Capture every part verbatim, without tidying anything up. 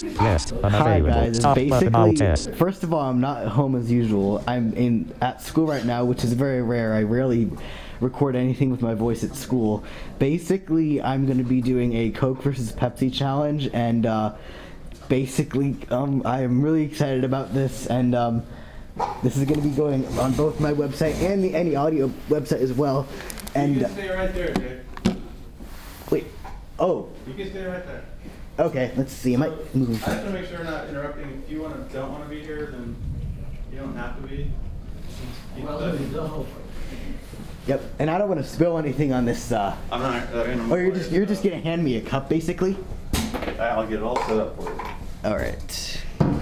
Yes, Hi unavailable. guys, Stop button alt basically, S. first of all, I'm not at home as usual. I'm in at school right now, which is very rare. I rarely record anything with my voice at school. Basically, I'm going to be doing a Coke versus Pepsi challenge, and uh, basically, um, I am really excited about this, and um, this is going to be going on both my website and the Any Audio website as well. And you can stay right there, Jay. wait, oh, You can stay right there. okay. Let's see. I might move. I just want to make sure we're not interrupting. If you want to, don't want to be here, then you don't have to be. Keep studying. Yep. And I don't want to spill anything on this. Uh, I'm not. Uh, in oh, you're just you're just gonna hand me a cup, basically. I'll get it all set up for you. All right.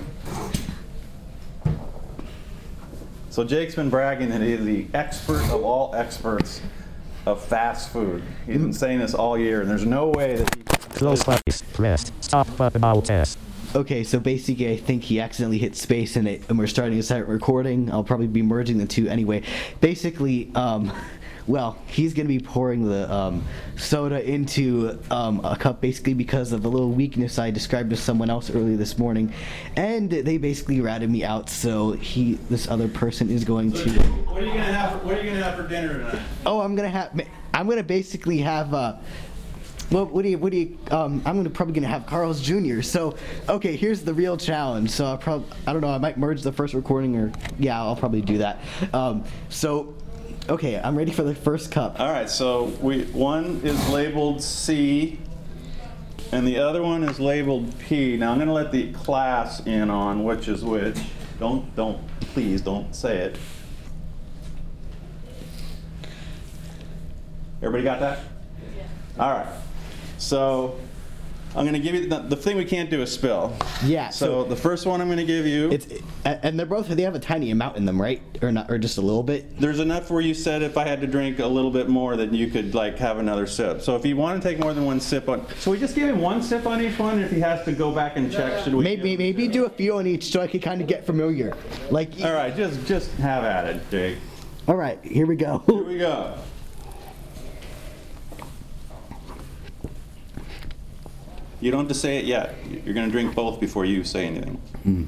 So Jake's been bragging that he is the expert of all experts of fast food. He's been saying this all year, and there's no way that he. Close space. Pressed. Stop button alt S. Okay, so basically, I think he accidentally hit space in it, and we're starting to start recording. I'll probably be merging the two anyway. Basically, um, well, he's gonna be pouring the um, soda into um, a cup, basically because of a little weakness I described to someone else earlier this morning, and they basically ratted me out. So he, this other person, is going So to. what are you gonna have? For, what are you gonna have for dinner tonight? Oh, I'm gonna have. I'm gonna basically have. Uh, Well, what do you, what do you, um, I'm gonna probably gonna have Carl's Junior So, okay, here's the real challenge. So I'll probably, I don't know, I might merge the first recording, or yeah, I'll probably do that. Um, so, okay, I'm ready for the first cup. All right. So we one is labeled C, and the other one is labeled P. Now I'm gonna let the class in on which is which. Don't don't please don't say it. Everybody got that? Yeah. All right. So I'm going to give you the, the thing we can't do is spill. Yeah. So, So, the first one I'm going to give you. it's and they're both they have a tiny amount in them, right? Or not, or just a little bit. There's enough where you said if I had to drink a little bit more, then you could like have another sip. So if you want to take more than one sip on, so we just give him one sip on each one. If he has to go back and check, should we? Maybe give- maybe do a few on each so I could kind of get familiar. Like. All right, just just have at it, Jake. All right. Here we go. Here we go. You don't have to say it yet. You're going to drink both before you say anything. Mm.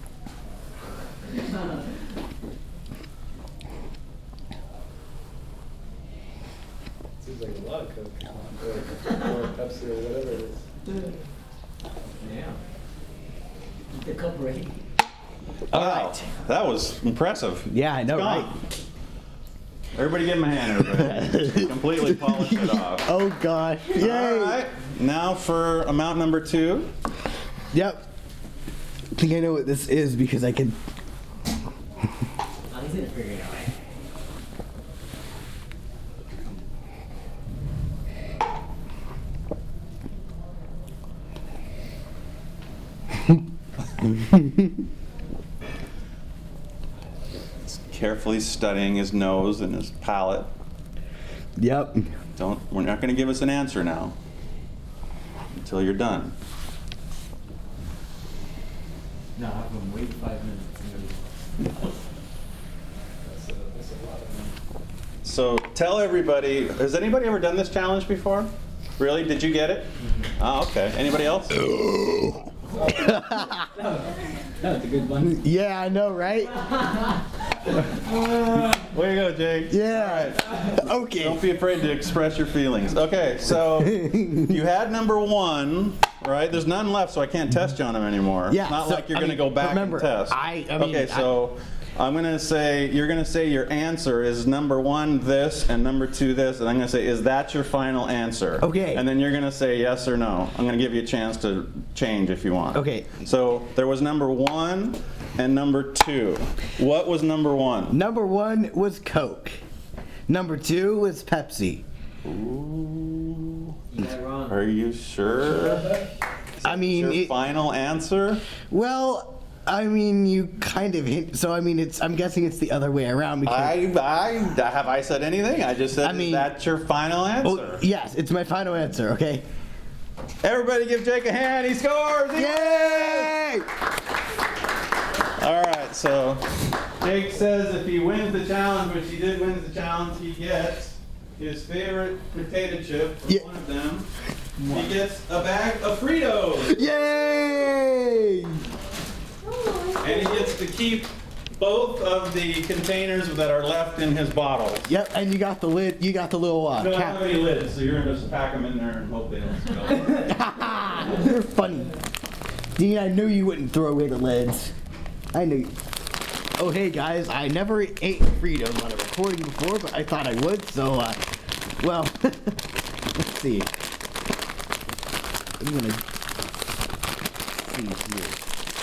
Seems like a lot of Coke, or, or Pepsi, or whatever it is. Yeah. The cup ready. All Wow, right. that was impressive. Yeah, I know, It's right? gone. Everybody give him a hand, everybody. Completely polish it off. Oh gosh. Yay. All right, now for amount number two. Yep. I think I know what this is because I can. Oh, he's gonna figure it out, right? Carefully studying his nose and his palate. Yep. Don't. We're not going to give us an answer now until you're done. No, have him wait five minutes. That's a, that's a lot of money. So tell everybody. Has anybody ever done this challenge before? Really? Did you get it? Oh, okay. Anybody else? That's a good one. Yeah, I know, right? Way to go, Jake. Yeah. Okay. Don't be afraid to express your feelings. Okay, so you had number one, right? There's none left, so I can't test you on them anymore. Yeah, It's not so, like you're I going to mean, go back remember, and test. I- I mean, okay, so I, am going to say, you're going to say your answer is number one this and number two this, and I'm going to say, is that your final answer? Okay. And then you're going to say yes or no. I'm going to give you a chance to change if you want. Okay. So there was number one and number two. What was number one? Number one was Coke. Number two was Pepsi. Ooh. You got it wrong. Are you sure? I mean, Your it, final answer? well, I mean, you kind of hint. So I mean, it's. I'm guessing it's the other way around because. I, I, have I said anything? I just said, I mean- is that your final answer? Oh, yes, it's my final answer. Okay. Everybody give Jake a hand. He scores! Yay! All right, so Jake says if he wins the challenge, which he did win the challenge, he gets his favorite potato chip from Yeah. one of them. He gets a bag of Fritos. Yay! And he gets to keep both of the containers that are left in his bottles. Yep, and you got the lid. You got the little uh, You don't cap. have any lids, so you're gonna just pack them in there and hope they don't spill. You're funny. Dean, I knew you wouldn't throw away the lids. I knew. You. Oh, hey guys, I never ate Fritos on a recording before, but I thought I would, so, uh, well, let's see. I'm gonna see here.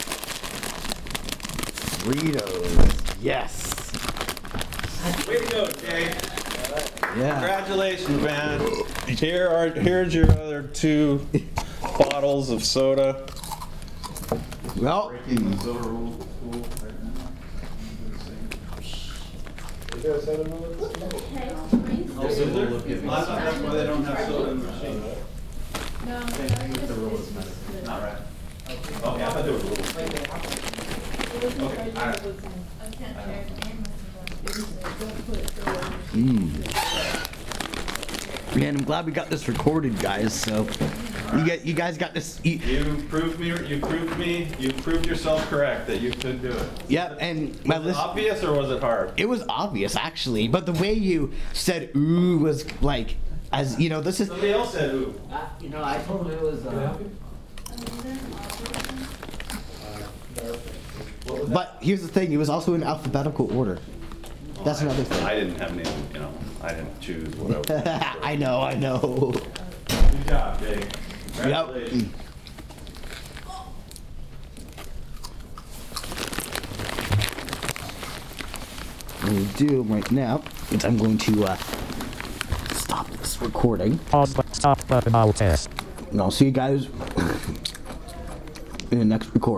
Fritos, yes. Way to go, Jay. Yeah. Congratulations, man. Here are here's your other two bottles of soda. Well, Breaking the soda rules of school right now. Is there a soda in the Oh, is there? Well, I thought that's why they don't have soda in the machine. No, Not right. Okay, I thought there was a little. Okay, all right. man, I'm glad we got this recorded, guys, so you get, you guys got this. You, You proved me. You proved me. You proved yourself correct that you could do it. Yep, and my Was it list. obvious or was it hard? It was obvious, actually, but the way you said "ooh" was like, as you know, this is. Somebody else said ooh. Uh, you know, I told him it was. Can I Uh, help you? But here's the thing: it was also in alphabetical order. That's another thing. I didn't have any. You know, I didn't choose what I was. I know, I know. Good job, Jay. Yep. Congratulations. What I'm gonna do right now is I'm going to uh, stop this recording. Pause but stop button. I'll test. And I'll see you guys in the next recording.